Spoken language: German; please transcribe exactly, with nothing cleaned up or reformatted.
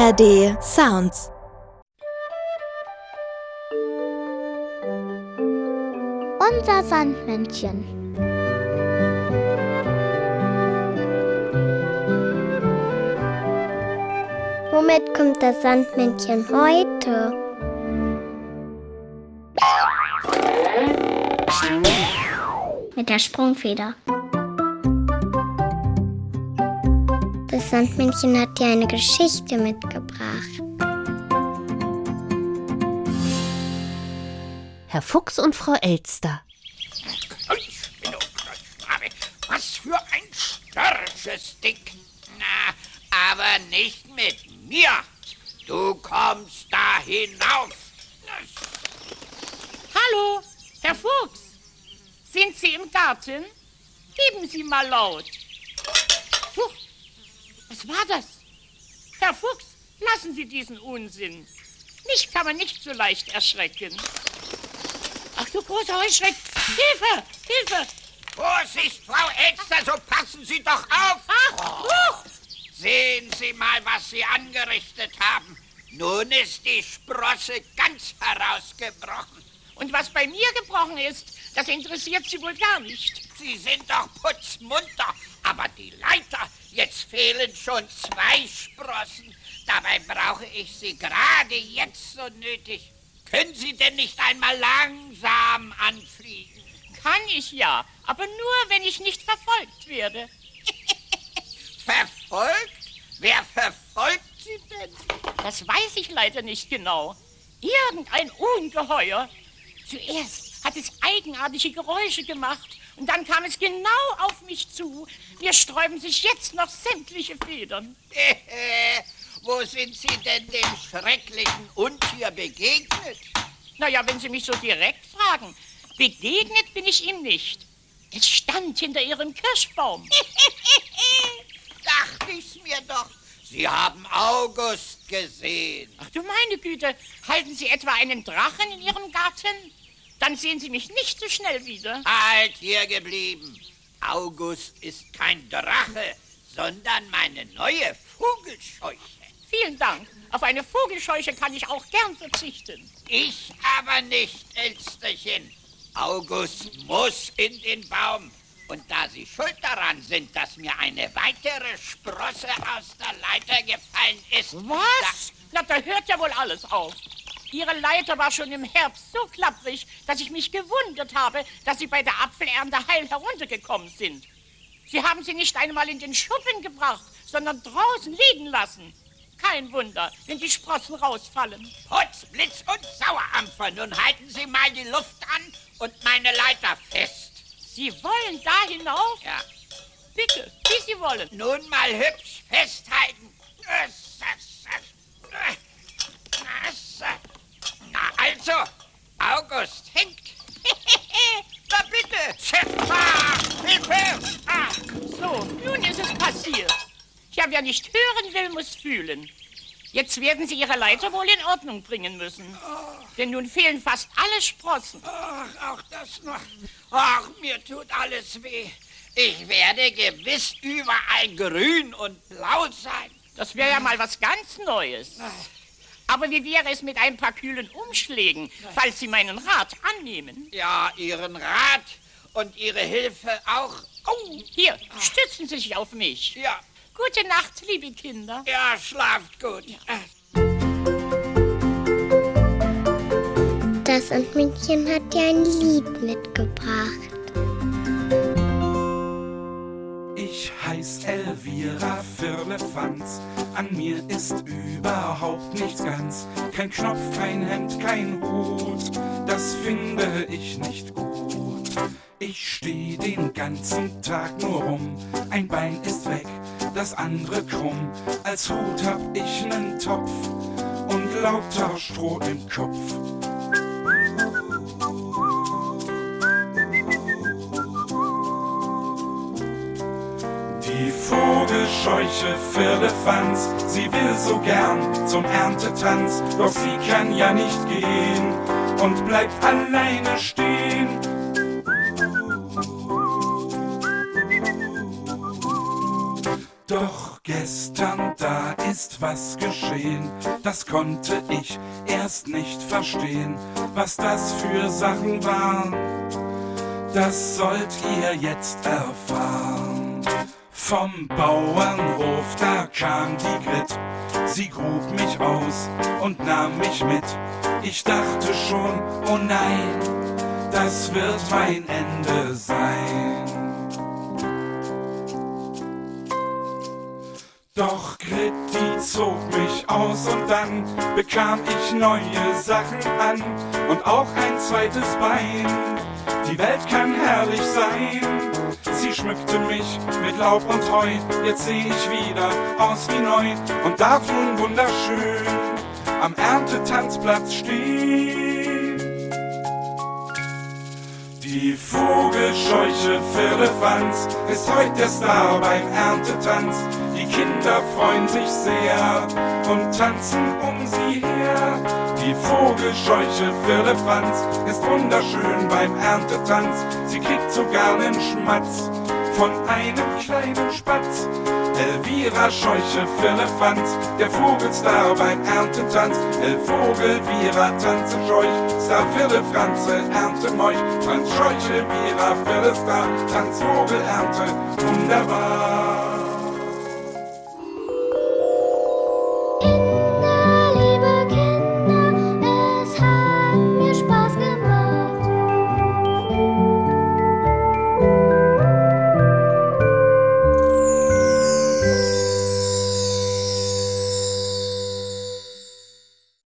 A R D Sounds. Unser Sandmännchen. Womit kommt das Sandmännchen heute? Mit der Sprungfeder. Das Sandmännchen hat dir eine Geschichte mitgebracht. Herr Fuchs und Frau Elster. Was für ein störrisches Ding. Na, aber nicht mit mir. Du kommst da hinauf. Hallo, Herr Fuchs. Sind Sie im Garten? Geben Sie mal laut. Huch, was war das? Herr Fuchs, lassen Sie diesen Unsinn. Mich kann man nicht so leicht erschrecken. Ach du großer Heuschreck! Hilfe! Hilfe! Vorsicht, Frau Elster, so passen Sie doch auf! Ach, huch! Sehen Sie mal, was Sie angerichtet haben. Nun ist die Sprosse ganz herausgebrochen. Und was bei mir gebrochen ist, das interessiert Sie wohl gar nicht. Sie sind doch putzmunter, aber die Leiter, jetzt fehlen schon zwei Sprossen. Dabei brauche ich sie gerade jetzt so nötig. Können Sie denn nicht einmal langsam anfliegen? Kann ich ja, aber nur, wenn ich nicht verfolgt werde. Verfolgt? Wer verfolgt Sie denn? Das weiß ich leider nicht genau. Irgendein Ungeheuer. Zuerst hat es eigenartige Geräusche gemacht und dann kam es genau auf mich zu. Mir sträuben sich jetzt noch sämtliche Federn. Wo sind Sie denn dem schrecklichen Untier begegnet? Naja, wenn Sie mich so direkt fragen, begegnet bin ich ihm nicht. Es stand hinter Ihrem Kirschbaum. Dachte ich's mir doch. Sie haben August gesehen. Ach du meine Güte, halten Sie etwa einen Drachen in Ihrem Garten? Dann sehen Sie mich nicht so schnell wieder. Halt hier geblieben. August ist kein Drache, sondern meine neue Vogelscheuche. Vielen Dank. Auf eine Vogelscheuche kann ich auch gern verzichten. Ich aber nicht, Elsterchen. August muss in den Baum. Und da Sie schuld daran sind, dass mir eine weitere Sprosse aus der Leiter gefallen ist... Was? Na, da hört ja wohl alles auf. Ihre Leiter war schon im Herbst so klapprig, dass ich mich gewundert habe, dass Sie bei der Apfelernte heil heruntergekommen sind. Sie haben sie nicht einmal in den Schuppen gebracht, sondern draußen liegen lassen. Kein Wunder, wenn die Sprossen rausfallen. Putz, Blitz und Sauerampfer, nun halten Sie mal die Luft an und meine Leiter fest. Sie wollen da hinauf? Ja. Bitte, wie Sie wollen. Nun mal hübsch festhalten. Na also, August hängt. Na bitte. Ah, Hilfe! Ah, so, nun ist es passiert. Ja, wer nicht hören will, muss fühlen. Jetzt werden Sie Ihre Leiter wohl in Ordnung bringen müssen. Oh. Denn nun fehlen fast alle Sprossen. Ach, auch das noch. Ach, mir tut alles weh. Ich werde gewiss überall grün und blau sein. Das wäre ja mal was ganz Neues. Aber wie wäre es mit ein paar kühlen Umschlägen, falls Sie meinen Rat annehmen? Ja, Ihren Rat und Ihre Hilfe auch. Oh, hier, stützen Sie sich auf mich. Ja. Gute Nacht, liebe Kinder. Ja, schlaft gut. Das Sandmännchen hat dir ein Lied mitgebracht. Ich heiß Elvira Firlefanz, an mir ist überhaupt nichts ganz. Kein Knopf, kein Hemd, kein Hut, das finde ich nicht gut. Ich steh den ganzen Tag nur rum, ein Bein ist weg, das andere krumm. Als Hut hab ich nen Topf und lauter Stroh im Kopf. Die Vogelscheuche Firlefanz, sie will so gern zum Erntetanz, doch sie kann ja nicht gehen und bleibt alleine stehen. Doch Doch gestern, da ist was geschehen, das konnte ich erst nicht verstehen. Was das für Sachen waren, das sollt ihr jetzt erfahren. Vom Bauernhof, da kam die Grit, sie grub mich aus und nahm mich mit. Ich dachte schon, oh nein, das wird mein Ende sein. Doch Grit, die zog mich aus und dann bekam ich neue Sachen an und auch ein zweites Bein. Die Welt kann herrlich sein. Sie schmückte mich mit Laub und Heu, jetzt seh ich wieder aus wie neu und darf nun wunderschön am Erntetanzplatz stehen. Die Vogelscheuche Firlefanz ist heut der Star beim Erntetanz. Die Kinder freuen sich sehr und tanzen um sie her. Die Vogelscheuche Firlefanz ist wunderschön beim Erntetanz. Sie kriegt sogar nen Schmatz von einem kleinen Spatz. Elvira Scheuche Firlefanz, der Vogelstar beim Erntetanz. Elvogel, Vira, tanze Scheuch, Star Firlefranze, Ernte Meuch. Franz Scheuche, Vira, Firlestar, Tanzvogel, Ernte, wunderbar.